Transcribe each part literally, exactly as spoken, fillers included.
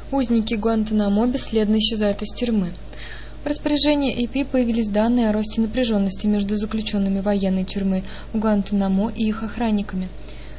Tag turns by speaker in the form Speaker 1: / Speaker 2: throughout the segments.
Speaker 1: Узники Гуантанамо бесследно исчезают из тюрьмы. В распоряжении эй пи появились данные о росте напряженности между заключенными военной тюрьмы в Гуантанамо и их охранниками.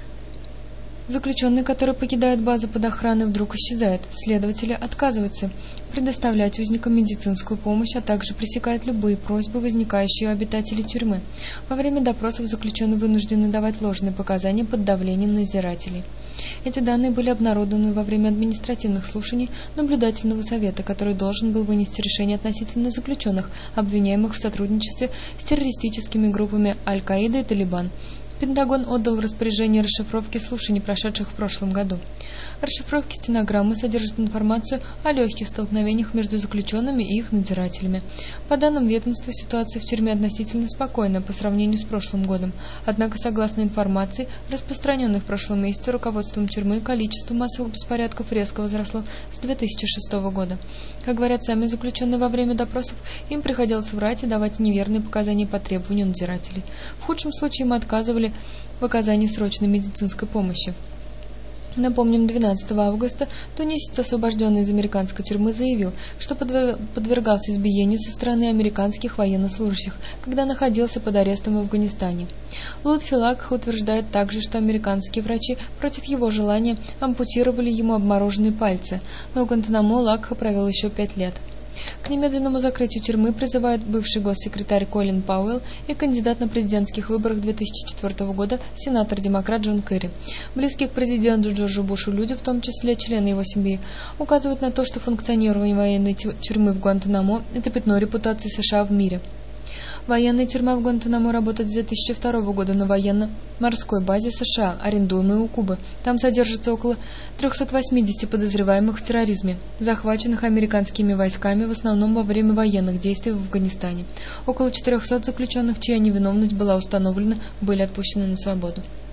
Speaker 1: Заключенные, которые покидают базу под охраной, вдруг исчезают. Следователи отказываются предоставлять узникам медицинскую помощь, а также пресекают любые просьбы, возникающие у обитателей тюрьмы. Во время допросов заключенные вынуждены давать ложные показания под давлением надзирателей. Эти данные были обнародованы во время административных слушаний наблюдательного совета, который должен был вынести решение относительно заключенных, обвиняемых в сотрудничестве с террористическими группами Аль-Каида и Талибан. Пентагон отдал в распоряжение расшифровки слушаний, прошедших в прошлом году. Расшифровки стенограммы содержат информацию о легких столкновениях между заключенными и их надзирателями. По данным ведомства, ситуация в тюрьме относительно спокойна по сравнению с прошлым годом. Однако, согласно информации, распространенной в прошлом месяце руководством тюрьмы, количество массовых беспорядков резко возросло с две тысячи шестого года. Как говорят сами заключенные, во время допросов им приходилось врать и давать неверные показания по требованию надзирателей. В худшем случае им отказывали в оказании срочной медицинской помощи. Напомним, двенадцатого августа тунисец, освобожденный из американской тюрьмы, заявил, что подвергался избиению со стороны американских военнослужащих, когда находился под арестом в Афганистане. Лутфи Лакх утверждает также, что американские врачи против его желания ампутировали ему обмороженные пальцы, но в Гуантанамо Лакха провел еще пять лет. К немедленному закрытию тюрьмы призывают бывший госсекретарь Колин Пауэлл и кандидат на президентских выборах две тысячи четвёртого года сенатор-демократ Джон Керри. Близкие к президенту Джорджу Бушу люди, в том числе члены его семьи, указывают на то, что функционирование военной тюрьмы в Гуантанамо – это пятно репутации США в мире. Военная тюрьма в Гуантанамо работает с две тысячи второго года на военно-морской базе США, арендуемой у Кубы. Там содержится около триста восемьдесят подозреваемых в терроризме, захваченных американскими войсками в основном во время военных действий в Афганистане. Около четырехсот заключенных, чья невиновность была установлена, были отпущены на свободу.